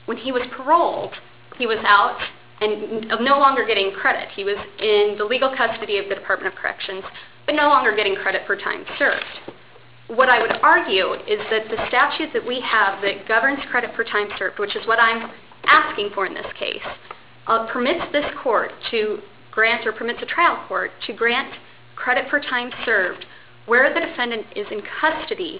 When he was paroled, he was out and no longer getting credit. He was in the legal custody of the Department of Corrections, but no longer getting credit for time served. What I would argue is that the statute that we have that governs credit for time served, which is what I'm asking for in this case, permits this court to grant, or permits a trial court to grant credit for time served where the defendant is in custody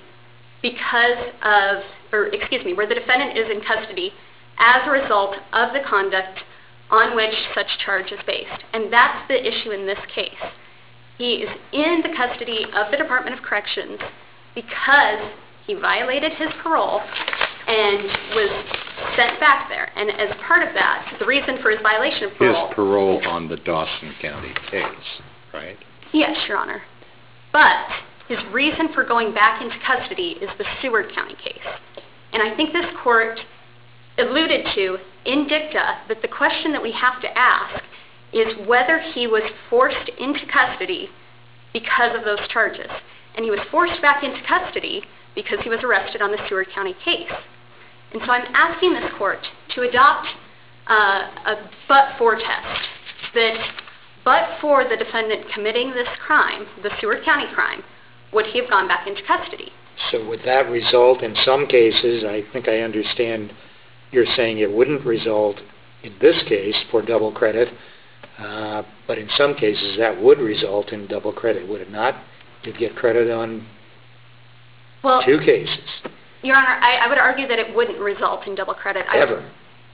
where the defendant is in custody as a result of the conduct on which such charge is based. And that's the issue in this case. He is in the custody of the Department of Corrections because he violated his parole and was sent back there. And as part of that, the reason for his violation of parole... His parole on the Dawson County case, right? Yes, Your Honor. But his reason for going back into custody is the Seward County case. And I think this court alluded to in dicta that the question that we have to ask is whether he was forced into custody because of those charges. And he was forced back into custody because he was arrested on the Seward County case. And so I'm asking this court to adopt a but-for test, that but for the defendant committing this crime, the Seward County crime, would he have gone back into custody? So would that result in some cases, I think I understand you're saying it wouldn't result in this case for double credit, but in some cases that would result in double credit, would it not? You'd get credit on two cases. Your Honor, I would argue that it wouldn't result in double credit. Ever?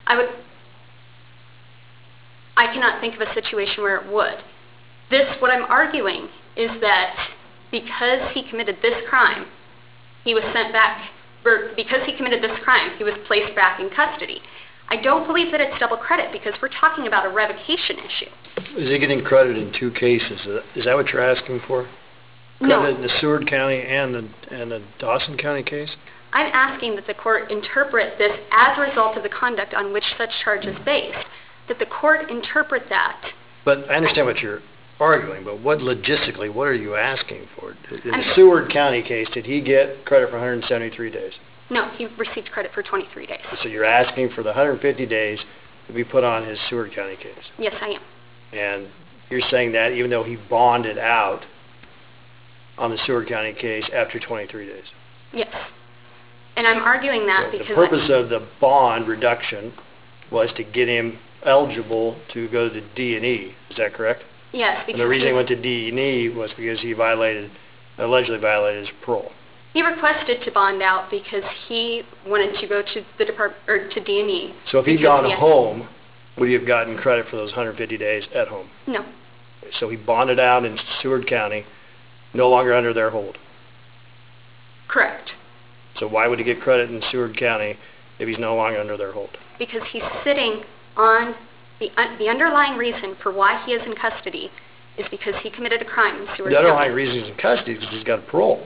I cannot think of a situation where it would. What I'm arguing is that because he committed this crime, he was sent back, or because he committed this crime, he was placed back in custody. I don't believe that it's double credit because we're talking about a revocation issue. Is he getting credit in two cases? Is that what you're asking for? No. Credit in the Seward County and the Dawson County case? I'm asking that the court interpret this as a result of the conduct on which such charge is based, that the court interpret that. But I understand what you're arguing, but logistically, what are you asking for? In the Seward County case, did he get credit for 173 days? No, he received credit for 23 days. So you're asking for the 150 days to be put on his Seward County case? Yes, I am. And you're saying that even though he bonded out on the Seward County case after 23 days? Yes. And I'm arguing that because... The purpose of the bond reduction was to get him eligible to go to D&E. Is that correct? Yes. And the reason he went to D&E was because he allegedly violated his parole. He requested to bond out because he wanted to go to the department, or to D&E. So if he'd gone home, would he have gotten credit for those 150 days at home? No. So he bonded out in Seward County, no longer under their hold? Correct. So why would he get credit in Seward County if he's no longer under their hold? Because he's sitting on the underlying reason for why he is in custody is because he committed a crime in Seward County. The underlying reason he's in custody is because he's got a parole.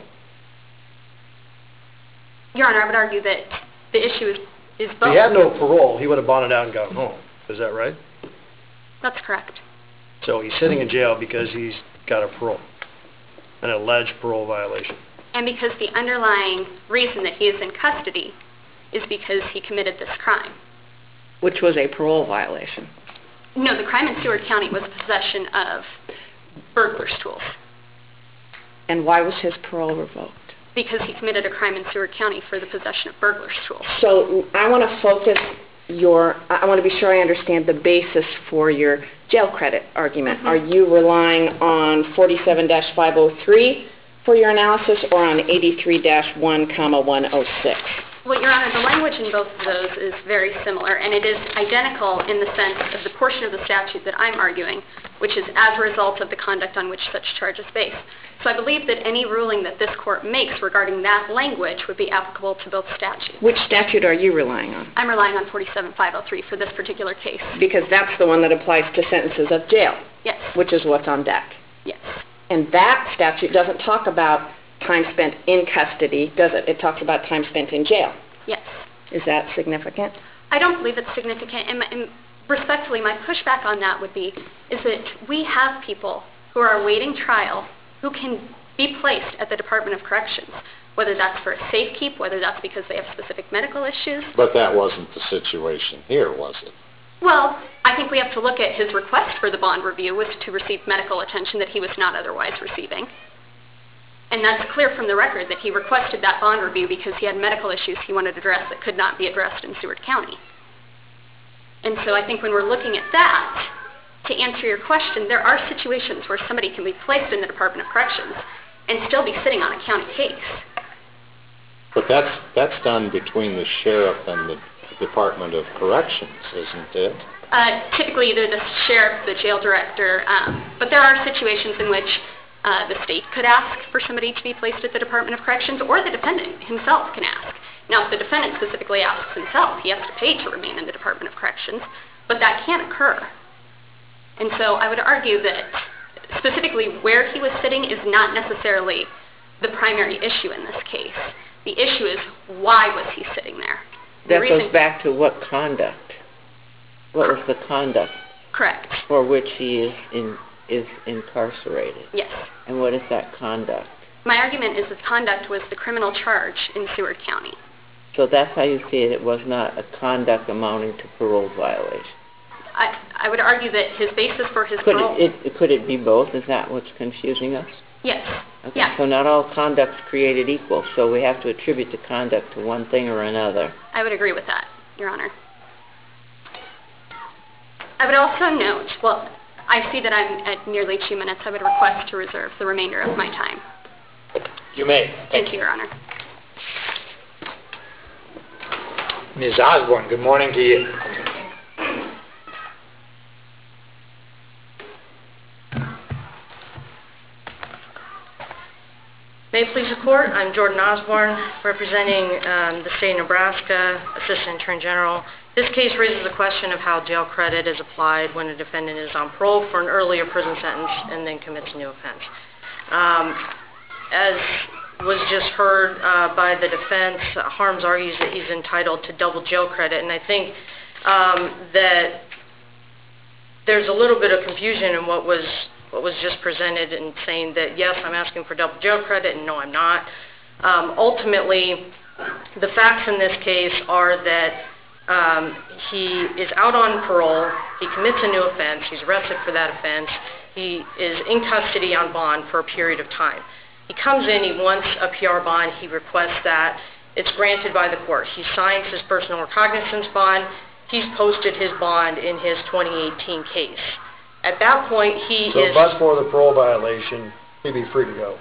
Your Honor, I would argue that the issue is both. If he had no parole, he would have bonded out and gone home. Is that right? That's correct. So he's sitting in jail because he's got a parole, an alleged parole violation. And because the underlying reason that he is in custody is because he committed this crime. Which was a parole violation. No, the crime in Seward County was possession of burglar's tools. And why was his parole revoked? Because he committed a crime in Seward County for the possession of burglar's tools. So I want to focus I want to be sure I understand the basis for your jail credit argument. Mm-hmm. Are you relying on 47-503 for your analysis or on 83-1,106? Well, Your Honor, the language in both of those is very similar, and it is identical in the sense of the portion of the statute that I'm arguing, which is as a result of the conduct on which such charge is based. So I believe that any ruling that this court makes regarding that language would be applicable to both statutes. Which statute are you relying on? I'm relying on 47-503 for this particular case. Because that's the one that applies to sentences of jail. Yes. Which is what's on deck. Yes. And that statute doesn't talk about time spent in custody, does it? It talks about time spent in jail. Yes. Is that significant? I don't believe it's significant. And respectfully, my pushback on that would be is that we have people who are awaiting trial who can be placed at the Department of Corrections. whether that's for a safekeep, whether that's because they have specific medical issues. But that wasn't the situation here, was it? Well, I think we have to look at his request for the bond review was to receive medical attention that he was not otherwise receiving. And that's clear from the record that he requested that bond review because he had medical issues he wanted addressed that could not be addressed in Seward County. And so I think when we're looking at that, to answer your question, there are situations where somebody can be placed in the Department of Corrections and still be sitting on a county case. But that's done between the sheriff and the Department of Corrections, isn't it? Typically either the sheriff, the jail director, but there are situations in which the state could ask for somebody to be placed at the Department of Corrections, or the defendant himself can ask. Now, if the defendant specifically asks himself, he has to pay to remain in the Department of Corrections, but that can occur. And so I would argue that specifically where he was sitting is not necessarily the primary issue in this case. The issue is, why was he sitting there? That goes back to what conduct? What was the conduct? Correct. For which he is incarcerated? Yes. And what is that conduct? My argument is that conduct was the criminal charge in Seward County. So that's how you see it. It was not a conduct amounting to parole violation. I would argue that his basis for his parole... Could it be both? Is that what's confusing us? Yes. Okay. Yeah. So not all conduct's created equal, so we have to attribute the conduct to one thing or another. I would agree with that, Your Honor. I would also note, well, I see that I'm at nearly 2 minutes. I would request to reserve the remainder of my time. You may. Thank you, Your Honor. Ms. Osborne, good morning to you. May it please the Court, I'm Jordan Osborne, representing the state of Nebraska, Assistant Attorney General. This case raises the question of how jail credit is applied when a defendant is on parole for an earlier prison sentence and then commits a new offense. As was just heard by the defense, Harms argues that he's entitled to double jail credit, and I think that there's a little bit of confusion in what was just presented and saying that, yes, I'm asking for double jail credit, and no, I'm not. Ultimately, the facts in this case are that he is out on parole, he commits a new offense, he's arrested for that offense, he is in custody on bond for a period of time. He comes in, he wants a PR bond, he requests that, it's granted by the court. He signs his personal recognizance bond, he's posted his bond in his 2018 case. At that point, So but for the parole violation, he'd be free to go.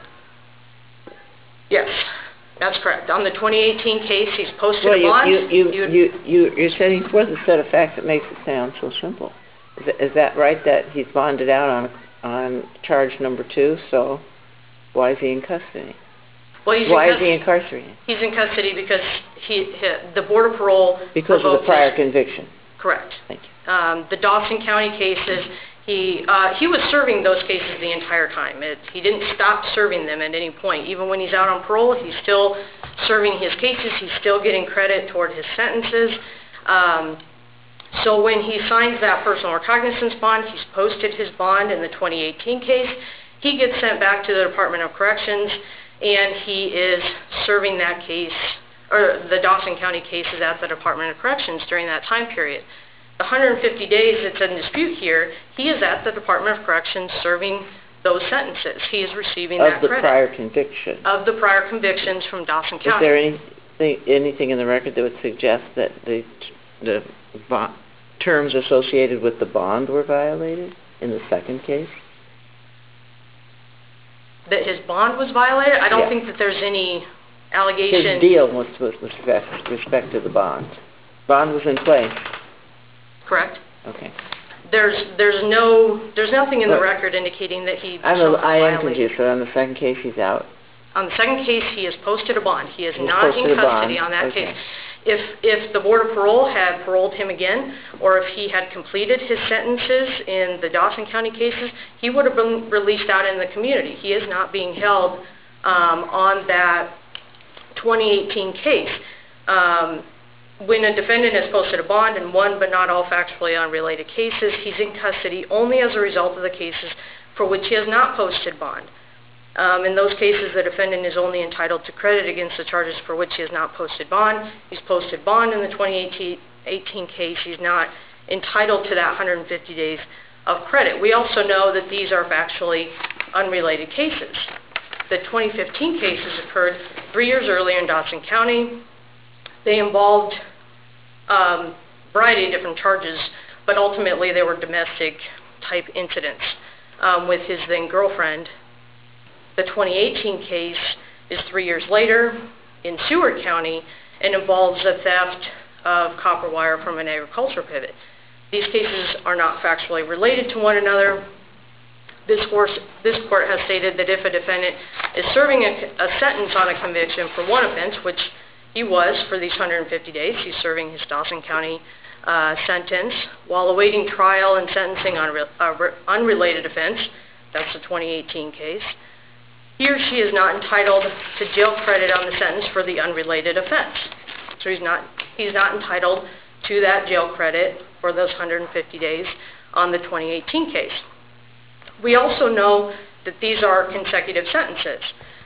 Yes, that's correct. On the 2018 case, he's posted a bond. You're setting forth a set of facts that makes it sound so simple. Is that right, that he's bonded out on charge number 2, so why is he in custody? Well, why is he incarcerated? He's in custody because the Board of Parole because of the prior conviction. Correct. Thank you. The Dawson County cases, he was serving those cases the entire time. He didn't stop serving them at any point. Even when he's out on parole, he's still serving his cases. He's still getting credit toward his sentences. So when he signs that personal recognizance bond, he's posted his bond in the 2018 case. He gets sent back to the Department of Corrections, and he is serving that case, or the Dawson County cases at the Department of Corrections during that time period. The 150 days that's in dispute here, he is at the Department of Corrections serving those sentences. He is receiving that credit. Of the prior conviction. Of the prior convictions from Dawson County. Is there anything in the record that would suggest that the terms associated with the bond were violated in the second case? That his bond was violated? I don't think that there's any allegation. His deal was with respect to the bond. Bond was in place. Correct. Okay. There's nothing in the record indicating that he violated. I am confused. So on the second case, he's out. On the second case, he has posted a bond. He is not in custody on that case. If the Board of Parole had paroled him again, or if he had completed his sentences in the Dawson County cases, he would have been released out in the community. He is not being held on that 2018 case. When a defendant has posted a bond in one but not all factually unrelated cases, he's in custody only as a result of the cases for which he has not posted bond. In those cases, the defendant is only entitled to credit against the charges for which he has not posted bond. He's posted bond in the 2018 case. He's not entitled to that 150 days of credit. We also know that these are factually unrelated cases. The 2015 cases occurred 3 years earlier in Dawson County. They involved a variety of different charges, but ultimately they were domestic type incidents with his then girlfriend. The 2018 case is 3 years later in Seward County and involves a theft of copper wire from an agricultural pivot. These cases are not factually related to one another. This court has stated that if a defendant is serving a sentence on a conviction for one offense, which he was for these 150 days, he's serving his Dawson County sentence, while awaiting trial and sentencing on an unrelated offense, that's the 2018 case, he or she is not entitled to jail credit on the sentence for the unrelated offense. So he's not entitled to that jail credit for those 150 days on the 2018 case. We also know that these are consecutive sentences.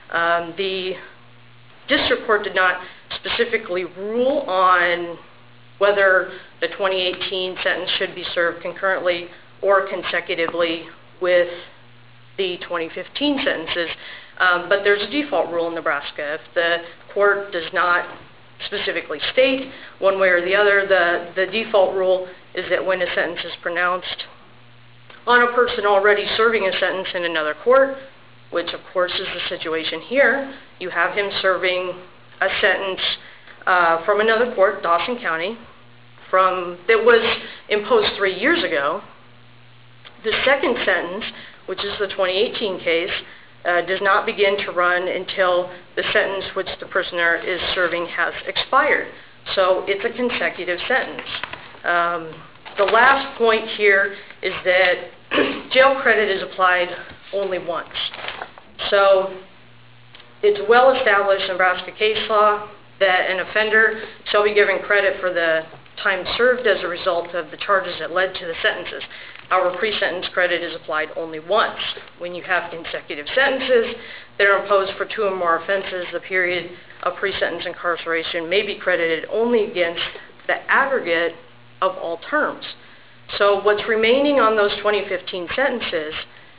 The district court did not specifically rule on whether the 2018 sentence should be served concurrently or consecutively with the 2015 sentences, but there's a default rule in Nebraska. If the court does not specifically state one way or the other, the default rule is that when a sentence is pronounced on a person already serving a sentence in another court, which of course is the situation here, you have him serving a sentence from another court, Dawson County, that was imposed 3 years ago. The second sentence, which is the 2018 case, does not begin to run until the sentence which the prisoner is serving has expired. So it's a consecutive sentence. The last point here is that jail credit is applied only once. So it's well established in Nebraska case law that an offender shall be given credit for the time served as a result of the charges that led to the sentences. Our pre-sentence credit is applied only once. When you have consecutive sentences that are imposed for 2 or more offenses, the period of pre-sentence incarceration may be credited only against the aggregate of all terms. So what's remaining on those 2015 sentences,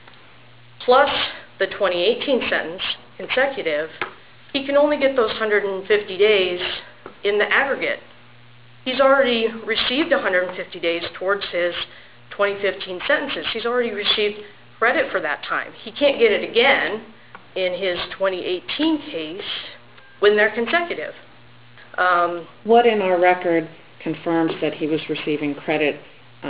plus the 2018 sentence, consecutive, he can only get those 150 days in the aggregate. He's already received 150 days towards his 2015 sentences. He's already received credit for that time. He can't get it again in his 2018 case when they're consecutive. What in our record confirms that he was receiving credit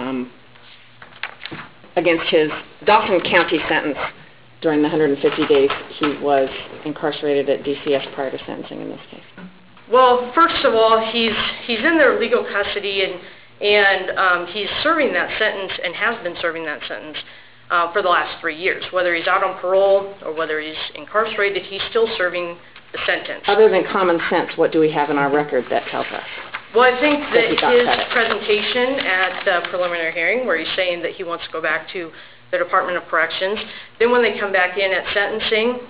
against his Dawson County sentence during the 150 days he was incarcerated at DCS prior to sentencing in this case? Well, first of all, he's in their legal custody and he's serving that sentence and has been serving that sentence for the last 3 years. Whether he's out on parole or whether he's incarcerated, he's still serving the sentence. Other than common sense, what do we have in our record that tells us? Well, I think that his presentation at the preliminary hearing, where he's saying that he wants to go back to the Department of Corrections, then when they come back in at sentencing,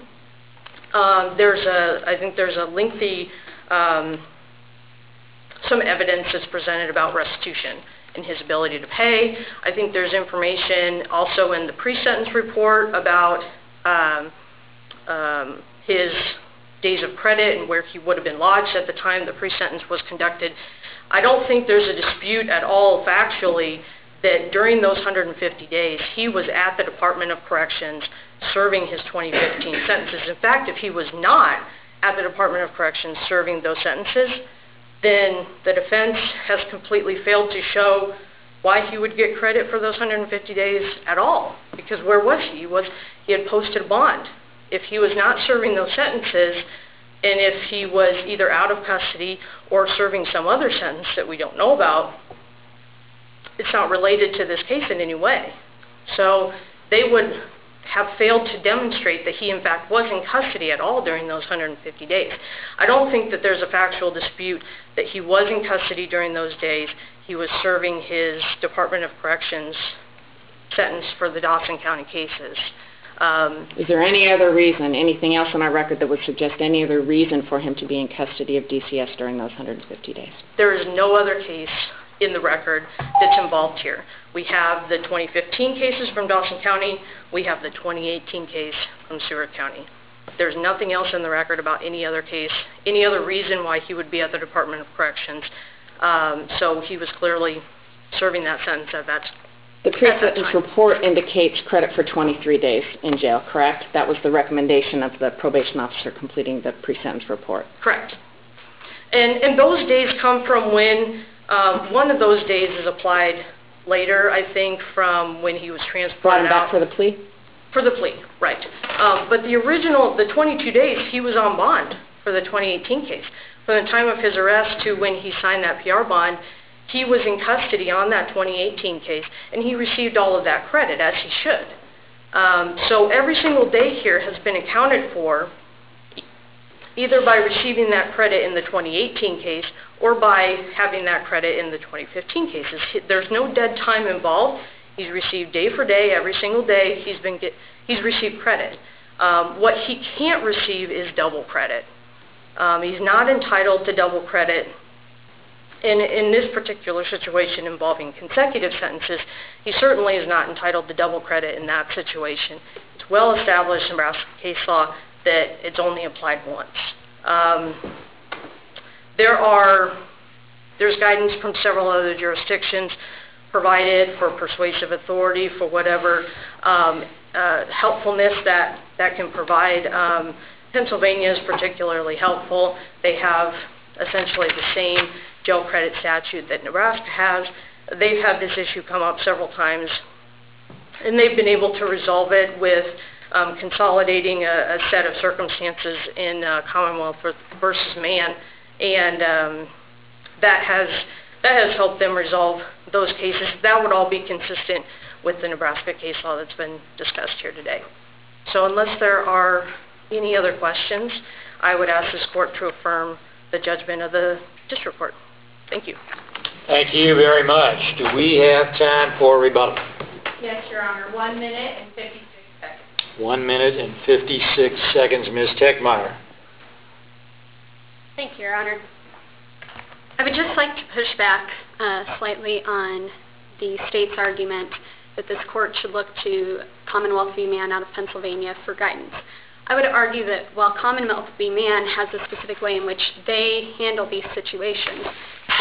I think there's a lengthy, some evidence that's presented about restitution and his ability to pay. I think there's information also in the pre-sentence report about his days of credit and where he would have been lodged at the time the pre-sentence was conducted. I don't think there's a dispute at all factually that during those 150 days he was at the Department of Corrections serving his 2015 sentences. In fact, if he was not at the Department of Corrections serving those sentences, then the defense has completely failed to show why he would get credit for those 150 days at all. Because where was he? He had posted a bond. If he was not serving those sentences, and if he was either out of custody or serving some other sentence that we don't know about, it's not related to this case in any way. So they would have failed to demonstrate that he in fact was in custody at all during those 150 days. I don't think that there's a factual dispute that he was in custody during those days. He was serving his Department of Corrections sentence for the Dawson County cases. Is there any other reason, anything else on our record that would suggest any other reason for him to be in custody of DCS during those 150 days? There is no other case in the record that's involved here. We have the 2015 cases from Dawson County. We have the 2018 case from Seward County. There's nothing else in the record about any other case, any other reason why he would be at the Department of Corrections. So he was clearly serving that sentence at that time. The pre-sentence report indicates credit for 23 days in jail, correct? That was the recommendation of the probation officer completing the pre-sentence report. Correct. And those days come from when, one of those days is applied later, I think, from when he was transported Brought him out. back for the plea? For the plea, right. But the original, the 22 days, he was on bond for the 2018 case. From the time of his arrest to when he signed that PR bond, he was in custody on that 2018 case, and he received all of that credit, as he should. So every single day here has been accounted for, either by receiving that credit in the 2018 case or by having that credit in the 2015 cases. There's no dead time involved. He's received day for day, every single day, he's received credit. What he can't receive is double credit. He's not entitled to double credit. In this particular situation involving consecutive sentences, he certainly is not entitled to double credit in that situation. It's well established in Nebraska case law that it's only applied once. There's guidance from several other jurisdictions provided for persuasive authority, for whatever helpfulness that can provide. Pennsylvania is particularly helpful. They have essentially the same jail credit statute that Nebraska has. They've had this issue come up several times, and they've been able to resolve it with consolidating a set of circumstances in Commonwealth versus Mann, and that has helped them resolve those cases. That would all be consistent with the Nebraska case law that's been discussed here today. So unless there are any other questions, I would ask this court to affirm the judgment of the district court. Thank you. Thank you very much. Do we have time for rebuttal? Yes, Your Honor. 1 minute and 56 seconds. 1 minute and 56 seconds. Ms. Techmeyer. Thank you, Your Honor. I would just like to push back slightly on the state's argument that this court should look to Commonwealth v. Mann out of Pennsylvania for guidance. I would argue that while Commonwealth v. Mann has a specific way in which they handle these situations,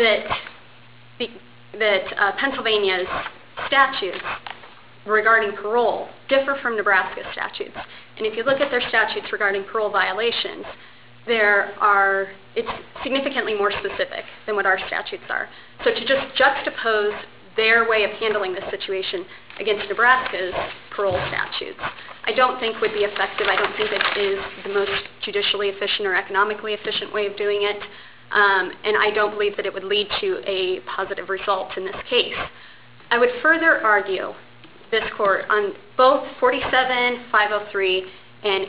that Pennsylvania's statutes regarding parole differ from Nebraska statutes. And if you look at their statutes regarding parole violations, it's significantly more specific than what our statutes are. So to just juxtapose their way of handling this situation against Nebraska's parole statutes, I don't think would be effective. I don't think it is the most judicially efficient or economically efficient way of doing it. And I don't believe that it would lead to a positive result in this case. I would further argue this court on both 47-503 and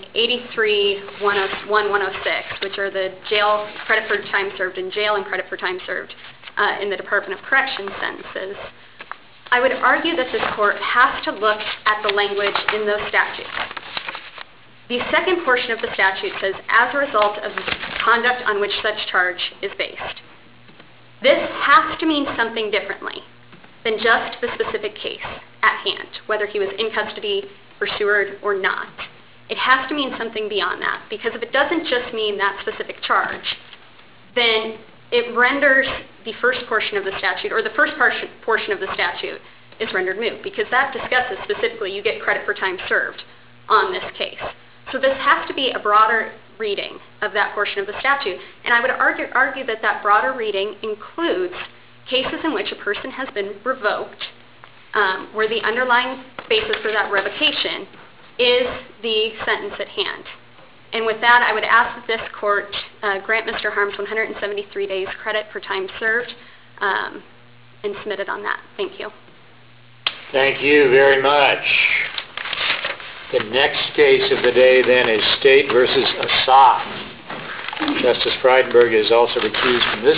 83-106, which are the jail credit for time served in jail and credit for time served in the Department of Corrections sentences. I would argue that this court has to look at the language in those statutes. The second portion of the statute says, as a result of conduct on which such charge is based. This has to mean something differently than just the specific case at hand, whether he was in custody for Seward or not. It has to mean something beyond that, because if it doesn't just mean that specific charge, then it renders the first portion of the statute, or the first portion of the statute is rendered moot, because that discusses specifically you get credit for time served on this case. So this has to be a broader reading of that portion of the statute, and I would argue that that broader reading includes cases in which a person has been revoked, where the underlying basis for that revocation is the sentence at hand. And with that, I would ask that this court grant Mr. Harms 173 days credit for time served and submit it on that. Thank you. Thank you very much. The next case of the day then is State versus Assaf. Justice Frydenberg is also recused from this